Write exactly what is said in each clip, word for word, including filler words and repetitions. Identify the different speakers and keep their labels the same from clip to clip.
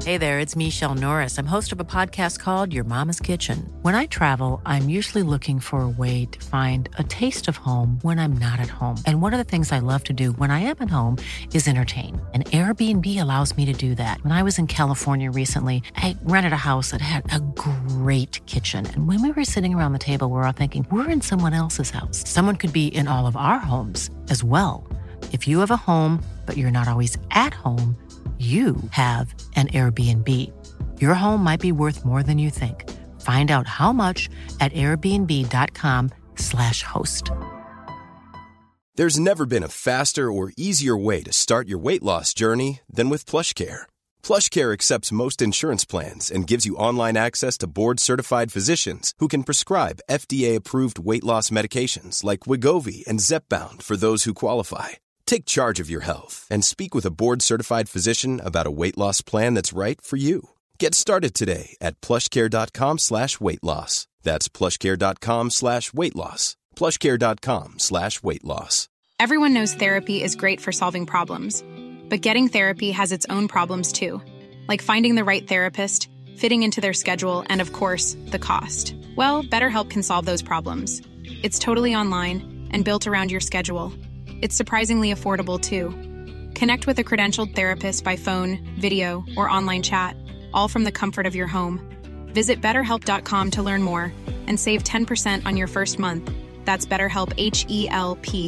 Speaker 1: Hey there, it's Michelle Norris. I'm host of a podcast called Your Mama's Kitchen. When I travel, I'm usually looking for a way to find a taste of home when I'm not at home. And one of the things I love to do when I am at home is entertain. And Airbnb allows me to do that. When I was in California recently, I rented a house that had a great kitchen. And when we were sitting around the table, we were all thinking, we're in someone else's house. Someone could be in all of our homes as well. If you have a home, but you're not always at home, you have an Airbnb. Your home might be worth more than you think. Find out how much at airbnb.com slash host.
Speaker 2: There's never been a faster or easier way to start your weight loss journey than with PlushCare. PlushCare accepts most insurance plans and gives you online access to board-certified physicians who can prescribe F D A-approved weight loss medications like Wegovy and Zepbound for those who qualify. Take charge of your health and speak with a board-certified physician about a weight loss plan that's right for you. Get started today at plushcare.com slash weight loss. That's plushcare.com slash weight loss. plushcare.com slash weight loss.
Speaker 3: Everyone knows therapy is great for solving problems, but getting therapy has its own problems too, like finding the right therapist, fitting into their schedule, and of course, the cost. Well, BetterHelp can solve those problems. It's totally online and built around your schedule. It's surprisingly affordable, too. Connect with a credentialed therapist by phone, video, or online chat, all from the comfort of your home. Visit better help dot com to learn more and save ten percent on your first month. That's BetterHelp, H E L P.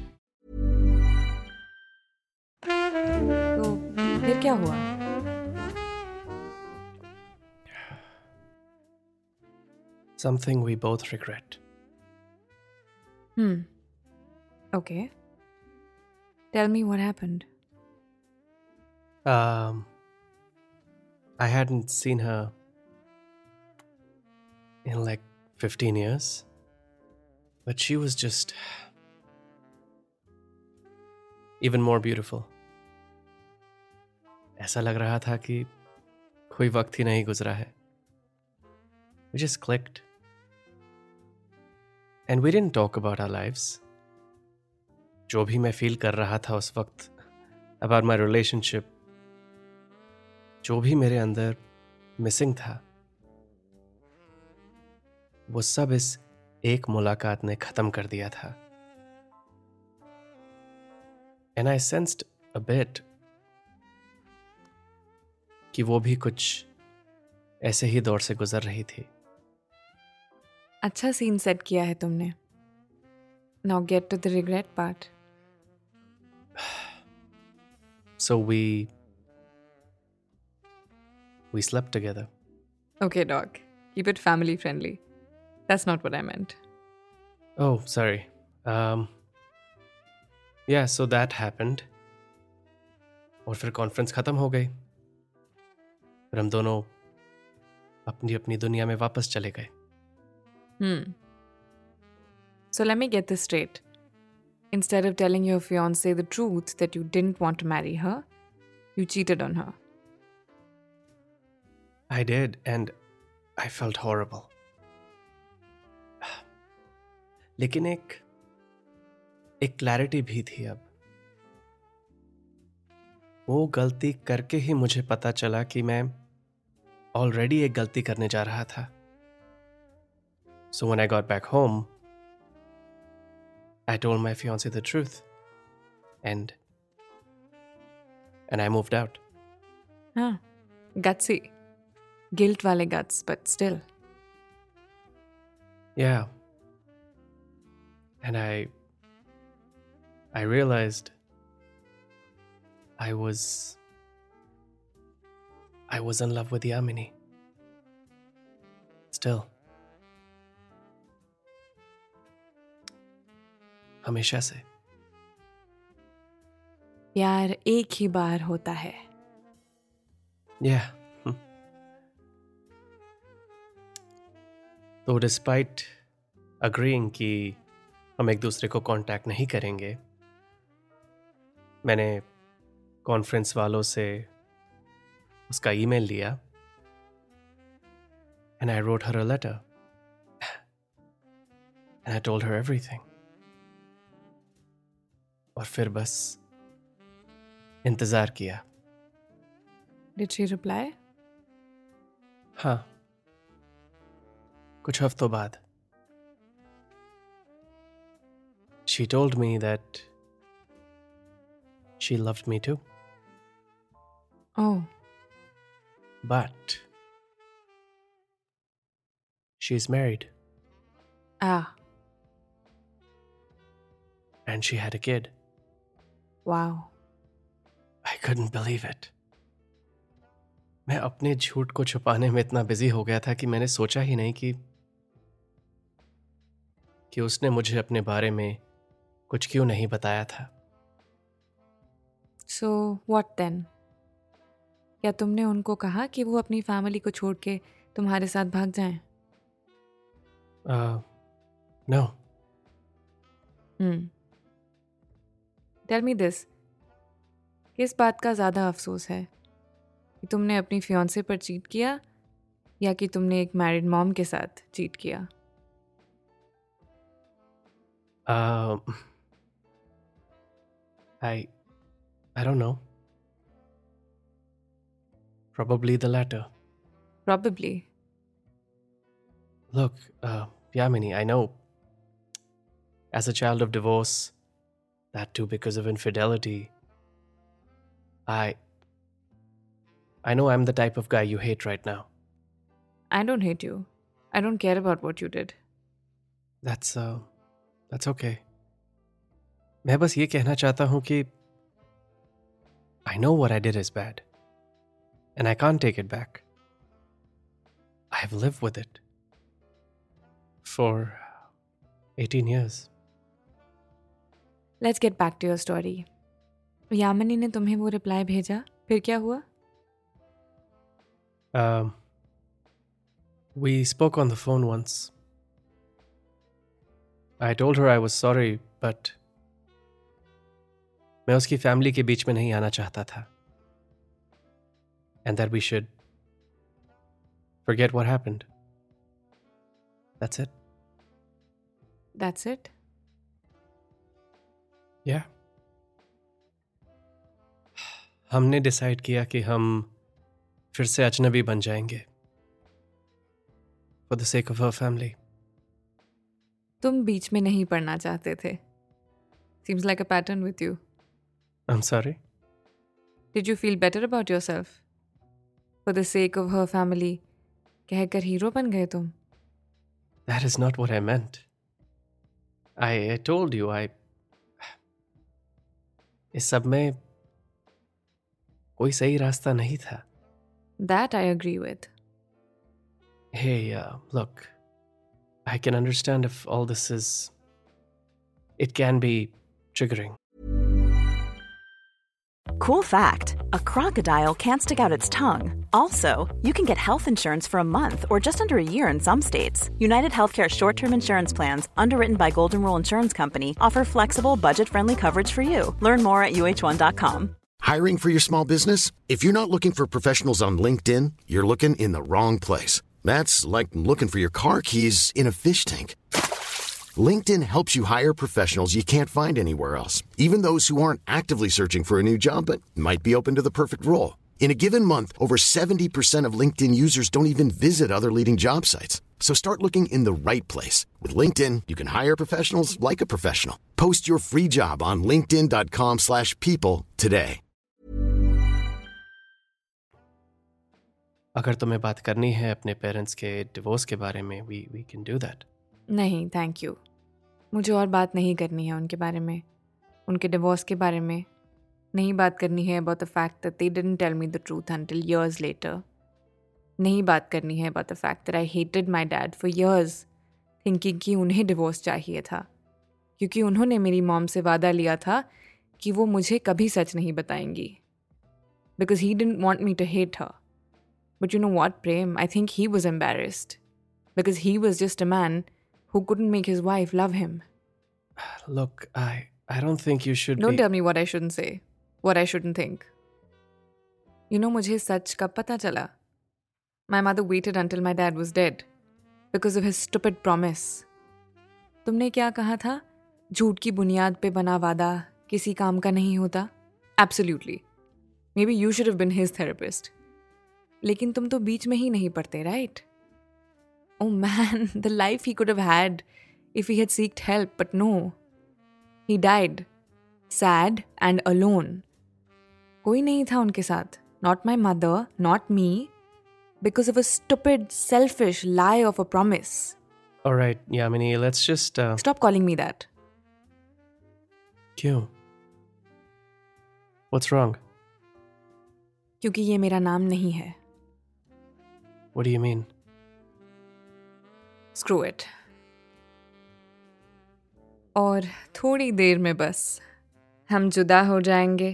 Speaker 4: तो फिर क्या हुआ?
Speaker 5: Something we both regret.
Speaker 4: Hmm. Okay. Tell me what happened.
Speaker 5: Um, I hadn't seen her in like fifteen years, but she was just even more beautiful. ऐसा लग रहा था कि कोई वक्त ही नहीं गुजरा है. We just clicked. And we didn't talk about our lives. जो भी मैं फील कर रहा था उस वक्त about my relationship, जो भी मेरे अंदर मिसिंग था, वो सब इस एक मुलाकात ने खत्म कर दिया था. And I sensed a bit कि वो भी कुछ ऐसे ही दौर से गुजर रही थी.
Speaker 4: अच्छा सीन सेट किया है तुमने. Now get to the regret part.
Speaker 5: So we we slept together.
Speaker 4: Okay, dog. Keep it family friendly. That's not what I meant.
Speaker 5: Oh, sorry. Um, yeah, so that happened. और फिर conference खत्म हो गई. फिर हम दोनों अपनी अपनी दुनिया में वापस चले गए.
Speaker 4: Hmm. So let me get this straight. Instead of telling your fiancée the truth that you didn't want to marry her, you cheated on her.
Speaker 5: I did, and I felt horrible. लेकिन एक एक clarity भी थी अब. वो गलती करके ही मुझे पता चला कि मैं ऑलरेडी एक गलती करने जा रहा था. So when I got back home, I told my fiancée the truth, and and I moved out.
Speaker 4: Huh. Gutsy. Guilt wale guts, but still.
Speaker 5: Yeah. And I I realized I was I was in love with Yamini. Still. हमेशा से.
Speaker 4: प्यार एक ही बार होता है.
Speaker 5: Yeah. तो despite agreeing कि हम एक दूसरे को कांटेक्ट नहीं करेंगे, मैंने कॉन्फ्रेंस वालों से उसका ईमेल लिया and I wrote her a letter and I told her everything. और फिर बस इंतजार किया.
Speaker 4: Did she reply?
Speaker 5: हाँ, कुछ हफ्तों बाद she told me that she loved me too,
Speaker 4: Oh,
Speaker 5: but she's married
Speaker 4: ah,
Speaker 5: and she had a kid.
Speaker 4: wow.
Speaker 5: I couldn't believe it. मैं अपने झूठ को छुपाने में इतना बिजी हो गया था कि मैंने सोचा ही नहीं कि कि उसने मुझे अपने बारे में कुछ क्यों नहीं बताया था.
Speaker 4: So, what then? क्या तुमने उनको कहा कि वो अपनी फैमिली को छोड़ के तुम्हारे साथ भाग जाएं?
Speaker 5: Uh, no.
Speaker 4: Hmm. Tell me this. किस बात का ज़्यादा अफसोस है कि तुमने अपनी फियांसे पर चीट किया या कि तुमने एक मैरिड मॉम के साथ चीट किया?
Speaker 5: Uh, I I don't know. Probably the latter.
Speaker 4: Probably.
Speaker 5: Look, uh, Yamini, I know. As a child of divorce, that too because of infidelity, I I know I'm the type of guy you hate right now.
Speaker 4: I don't hate you. I don't care about what you did.
Speaker 5: That's uh that's okay. मैं बस ये कहना चाहता हूँ कि I know what I did is bad. And I can't take it back. I've lived with it for eighteen years.
Speaker 4: Let's get back to your story. Yamini ने तुम्हें वो रिप्लाई भेजा, फिर क्या हुआ?
Speaker 5: Um, we spoke on the phone once. I told her I was sorry, but मैं उसकी family के बीच में नहीं आना चाहता था. And that we should forget what happened. That's it.
Speaker 4: That's it?
Speaker 5: Yeah. हमने डिसाइड किया कि हम फिर से अजनबी बन जाएंगे. For the sake of her family.
Speaker 4: तुम बीच में नहीं पढ़ना चाहते थे. Seems like a pattern with you.
Speaker 5: I'm sorry.
Speaker 4: Did you feel better about yourself? For the sake of her family, कहकर हीरो बन गए तुम.
Speaker 5: That is not what I meant. I, I told you, I... इस सब में कोई सही रास्ता नहीं था.
Speaker 4: That I agree with.
Speaker 5: Hey, uh, look, I can understand if all this is... It can be triggering.
Speaker 6: Cool fact, a crocodile can't stick out its tongue. Also, you can get health insurance for a month or just under a year in some states. United Healthcare short-term insurance plans, underwritten by Golden Rule Insurance Company, offer flexible, budget-friendly coverage for you. Learn more at U H one dot com.
Speaker 7: Hiring for your small business? If you're not looking for professionals on LinkedIn, you're looking in the wrong place. That's like looking for your car keys in a fish tank. LinkedIn helps you hire professionals you can't find anywhere else, even those who aren't actively searching for a new job but might be open to the perfect role. In a given month, over seventy percent of LinkedIn users don't even visit other leading job sites. So start looking in the right place. With LinkedIn, you can hire professionals like a professional. Post your free job on linkedin dot com slash people today.
Speaker 5: अगर तुम्हें बात करनी है अपने parents के divorce के बारे में, we we can do that.
Speaker 4: नहीं, थैंक यू. मुझे और बात नहीं करनी है उनके बारे में, उनके डिवोर्स के बारे में. नहीं बात करनी है about the fact that they didn't tell me the truth until years later. नहीं बात करनी है about the fact that I hated my dad for years, thinking कि उन्हें डिवोर्स चाहिए था, क्योंकि उन्होंने मेरी मॉम से वादा लिया था कि वो मुझे कभी सच नहीं बताएंगी. Because he didn't want me to hate her. But you know what, Prem? I think he was embarrassed. Because he was just a man who couldn't make his wife love him.
Speaker 5: Look, I I don't think you should
Speaker 4: Don't
Speaker 5: be...
Speaker 4: tell me what I shouldn't say. What I shouldn't think. You know, मुझे सच कब पता चला? My mother waited until my dad was dead. Because of his stupid promise. तुमने क्या कहा था? झूठ की बुनियाद पे बना वादा किसी काम का नहीं होता? Absolutely. Maybe you should have been his therapist. लेकिन तुम तो बीच में ही नहीं पढ़ते, right? Oh man, the life he could have had if he had sought help, but no. He died, sad and alone. कोई नहीं था उनके साथ. Not my mother, not me, because of a stupid, selfish lie of a promise.
Speaker 5: All right, Yamini, let's just... Uh...
Speaker 4: Stop calling me that.
Speaker 5: क्यों? What's wrong?
Speaker 4: क्योंकि ये मेरा नाम नहीं है.
Speaker 5: What do you mean?
Speaker 4: Screw it. और थोड़ी देर में बस हम जुदा हो जाएंगे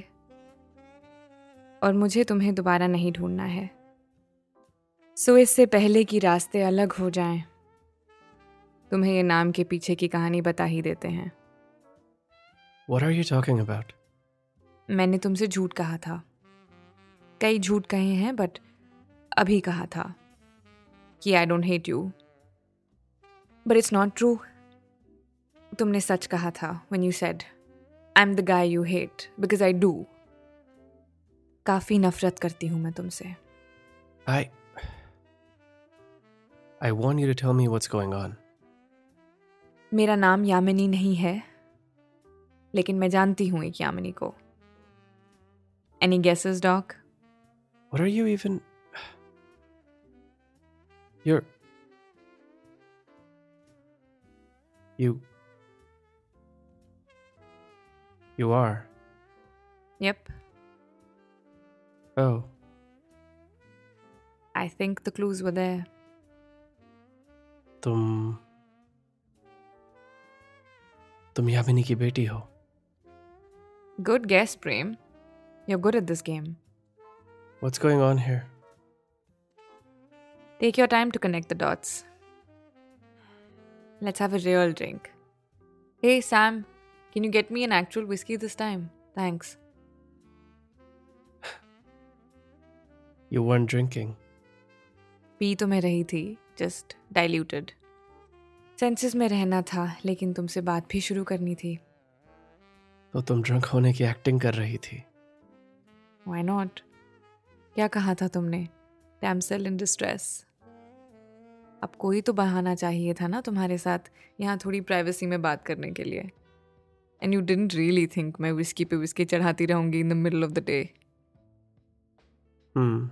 Speaker 4: और मुझे तुम्हें दोबारा नहीं ढूंढना है. सो इससे पहले कि रास्ते अलग हो जाएं, तुम्हें ये नाम के पीछे की कहानी बता ही देते हैं.
Speaker 5: What are you talking about?
Speaker 4: मैंने तुमसे झूठ कहा था. कई झूठ कहे हैं, बट अभी कहा था कि I don't hate you. But it's not true. तुमने सच कहा था when you said I'm the guy you hate because I do. काफी नफरत करती हूं मैं तुमसे.
Speaker 5: I I want you to tell me what's going on.
Speaker 4: मेरा नाम यामिनी नहीं है, लेकिन मैं जानती हूं एक यामिनी को. Any guesses, Doc?
Speaker 5: What are you even... You're... You... You are?
Speaker 4: Yep.
Speaker 5: Oh.
Speaker 4: I think the clues were there.
Speaker 5: तुम... तुम यामिनी की बेटी हो.
Speaker 4: Good guess, Prem. You're good at this game.
Speaker 5: What's going on here?
Speaker 4: Take your time to connect the dots. Let's have a real drink. Hey, Sam, can you get me an actual whiskey this time? Thanks.
Speaker 5: You weren't drinking.
Speaker 4: पी तो मैं रही थी, just diluted. Senses में रहना था, लेकिन तुमसे बात भी शुरू करनी थी.
Speaker 5: तो तुम ड्रंक होने की एक्टिंग कर रही थी.
Speaker 4: Why not? क्या कहा था तुमने? Damsel in distress. अब कोई तो बहाना चाहिए था ना तुम्हारे साथ यहाँ थोड़ी प्राइवेसी में बात करने के लिए. And you didn't really think मैं विस्की पे विस्की चढ़ाती रहूंगी in the middle of the day.
Speaker 5: Hmm.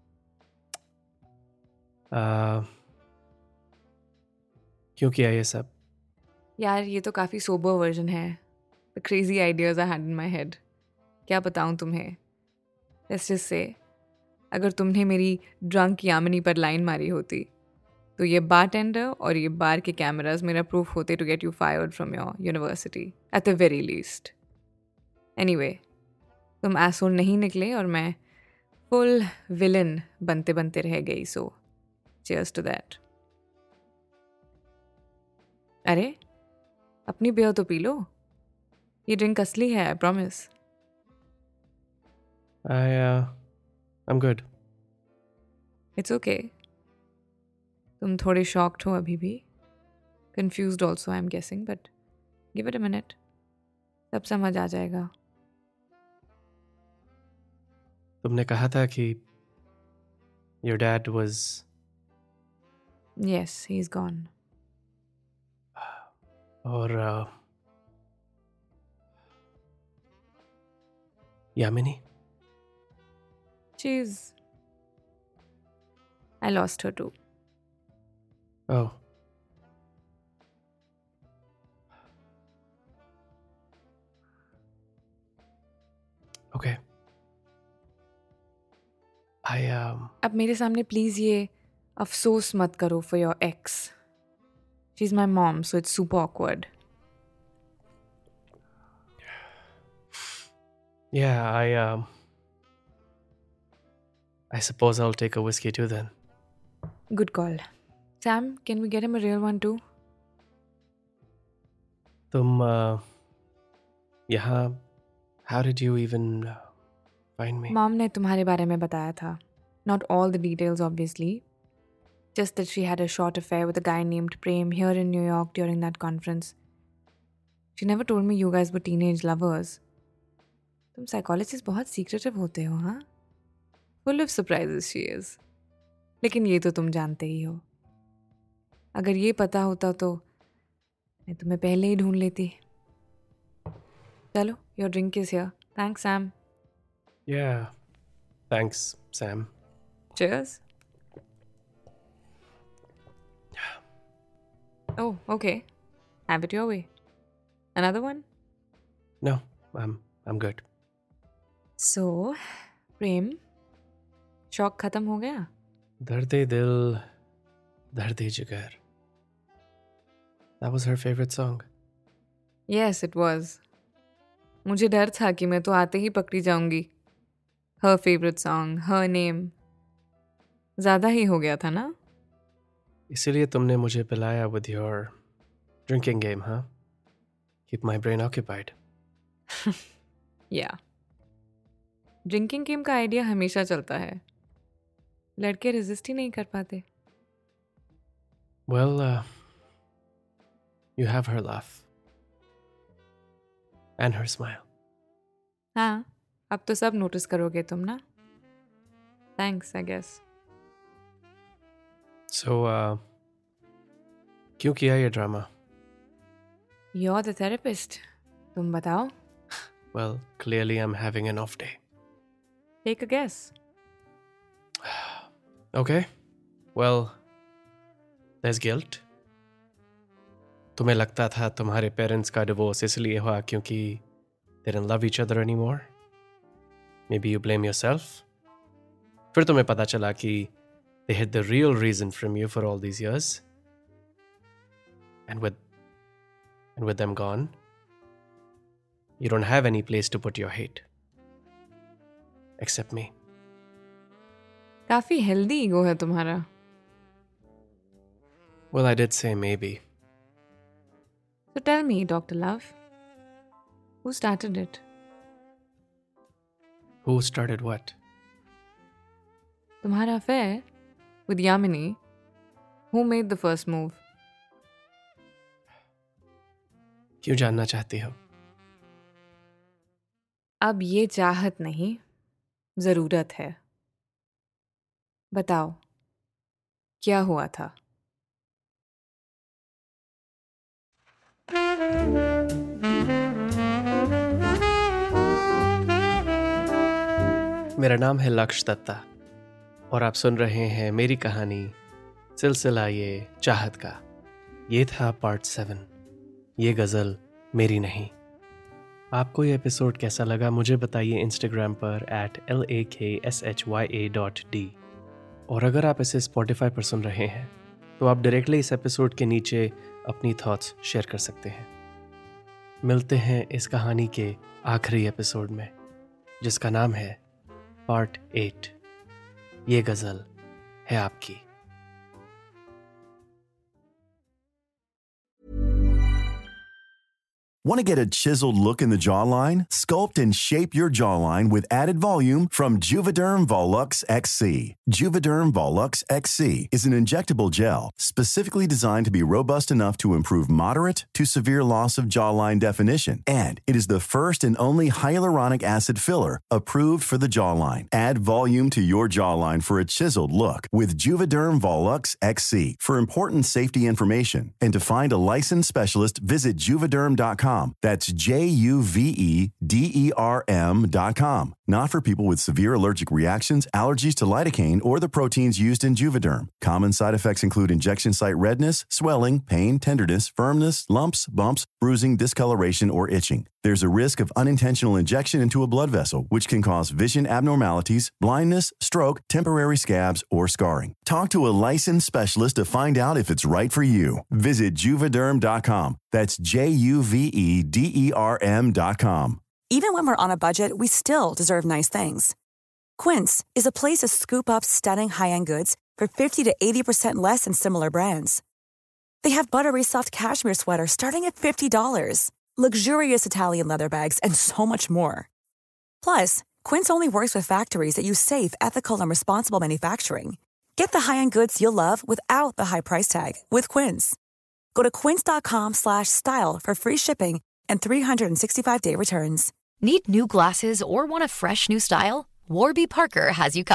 Speaker 5: Uh, क्यों किया ये सब?
Speaker 4: यार ये तो काफ़ी सोबर वर्जन है. The crazy ideas I had in my head. क्या बताऊँ तुम्हें? Let's just say, अगर तुमने मेरी ड्रंक यामिनी पर लाइन मारी होती तो ये बारटेंडर और ये बार के कैमरास मेरा प्रूफ होते to get you fired from your university at the very least. Anyway, तुम एसोल नहीं निकले और मैं फुल विलन बनते बनते रह गई. So cheers to that. अरे अपनी बियर तो पी लो. ये ड्रिंक असली है, I promise.
Speaker 5: I, uh, I'm good.
Speaker 4: It's okay. तुम थोड़े shocked हो अभी भी. Confused also, I'm guessing, but give it a minute. सब समझ आ जाएगा.
Speaker 5: तुमने कहा था कि your dad was...
Speaker 4: Yes, he's gone.
Speaker 5: और uh, Yamini?
Speaker 4: She's... I lost her too.
Speaker 5: Oh. Okay. I um
Speaker 4: अब मेरे सामने प्लीज ये अफसोस मत करो for your ex. She's my mom, so it's super awkward.
Speaker 5: Yeah, I um I suppose I'll take a whiskey too then.
Speaker 4: Good call. Sam, can we get him a real one too?
Speaker 5: तुम uh, यहाँ how did you even uh, find me?
Speaker 4: Mom ने तुम्हारे बारे में बताया था. Not all the details, obviously. Just that she had a short affair with a guy named Prem here in New York during that conference. She never told me you guys were teenage lovers. तुम psychologists बहुत secretive होते हो, हाँ? Full of surprises she is. लेकिन ये तो तुम जानते ही हो। अगर ये पता होता तो मैं तुम्हें पहले ही ढूंढ लेती। चलो, your drink is here. Thanks Sam.
Speaker 5: Yeah, thanks, Sam.
Speaker 4: Cheers. Oh, okay. Have it your way. Another one?
Speaker 5: No, I'm I'm good.
Speaker 4: So, Prem, शौक खत्म हो गया?
Speaker 5: Darde Dil, Darde Jigar. That was her favorite song.
Speaker 4: Yes, it was. मुझे डर था कि मैं तो आते ही पकड़ी जाऊंगी। Her favorite song, her name. ज़्यादा ही हो गया था ना?
Speaker 5: इसीलिए तुमने मुझे पिलाया with your drinking game, huh? Keep my brain occupied.
Speaker 4: Yeah. Drinking game का आइडिया हमेशा चलता है। लड़के रेजिस्ट ही नहीं कर पाते।
Speaker 5: Well, uh, you have her laugh. And her smile.
Speaker 4: हाँ, अब तो सब नोटिस करोगे तुम ना? Thanks, I guess.
Speaker 5: So, uh, क्यों किया ये ड्रामा?
Speaker 4: You're the therapist. तुम बताओ।
Speaker 5: Well, clearly I'm having an off day.
Speaker 4: Take a guess.
Speaker 5: Okay. Well, there's guilt. तुम्हें लगता था तुम्हारे पेरेंट्स का डिवोर्स इसलिए हुआ क्योंकि they didn't love each other anymore. Maybe you blame yourself. फिर तुम्हें पता चला कि they hid the real reason from you for all these years. And with and with them gone, you don't have any place to put your hate. Except me.
Speaker 4: काफी healthy ego है तुम्हारा।
Speaker 5: Well, I did say maybe.
Speaker 4: So tell me, Doctor Love, who started it?
Speaker 5: Who started what?
Speaker 4: तुम्हारा affair with Yamini. Who made the first move?
Speaker 5: क्यों जानना चाहती हो?
Speaker 4: अब ये चाहत नहीं, जरूरत है। बताओ, क्या हुआ था?
Speaker 5: मेरा नाम है लक्ष्य दत्ता और आप सुन रहे हैं मेरी कहानी सिलसिला ये चाहत का। ये था पार्ट सेवन। ये गज़ल मेरी नहीं। आपको ये एपिसोड कैसा लगा मुझे बताइए इंस्टाग्राम पर eight L A K S H Y A dot D. और अगर आप इसे स्पॉटिफाई पर सुन रहे हैं तो आप डायरेक्टली इस एपिसोड के नीचे अपनी थॉट्स शेयर कर सकते हैं। मिलते हैं इस कहानी के आखिरी एपिसोड में जिसका नाम है पार्ट एट। ये गज़ल है आपकी।
Speaker 8: Want to get a chiseled look in the jawline? Sculpt and shape your jawline with added volume from Juvederm Volux X C. Juvederm Volux X C is an injectable gel specifically designed to be robust enough to improve moderate to severe loss of jawline definition. And it is the first and only hyaluronic acid filler approved for the jawline. Add volume to your jawline for a chiseled look with Juvederm Volux X C. For important safety information and to find a licensed specialist, visit juvederm dot com. That's J U V E D E R M dot com. Not for people with severe allergic reactions, allergies to lidocaine, or the proteins used in Juvederm. Common side effects include injection site redness, swelling, pain, tenderness, firmness, lumps, bumps, bruising, discoloration, or itching. There's a risk of unintentional injection into a blood vessel, which can cause vision abnormalities, blindness, stroke, temporary scabs, or scarring. Talk to a licensed specialist to find out if it's right for you. Visit Juvederm dot com. That's J U V E D E R M dot com.
Speaker 9: Even when we're on a budget, we still deserve nice things. Quince is a place to scoop up stunning high-end goods for fifty to eighty percent less than similar brands. They have buttery soft cashmere sweaters starting at fifty dollars, luxurious Italian leather bags, and so much more. Plus, Quince only works with factories that use safe, ethical, and responsible manufacturing. Get the high-end goods you'll love without the high price tag with Quince. Go to quince dot com slash style for free shipping and three sixty-five day returns.
Speaker 10: Need new glasses or want a fresh new style? Warby Parker has you covered.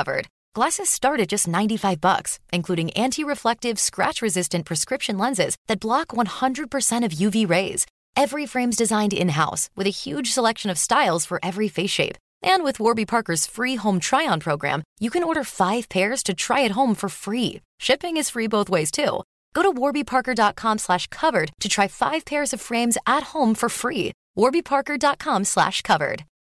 Speaker 10: Glasses start at just ninety-five bucks, including anti-reflective, scratch-resistant prescription lenses that block one hundred percent of U V rays. Every frame's designed in-house with a huge selection of styles for every face shape. And with Warby Parker's free home try-on program, you can order five pairs to try at home for free. Shipping is free both ways, too. Go to warbyparker.com slash covered to try five pairs of frames at home for free. warbyparker.com slash covered.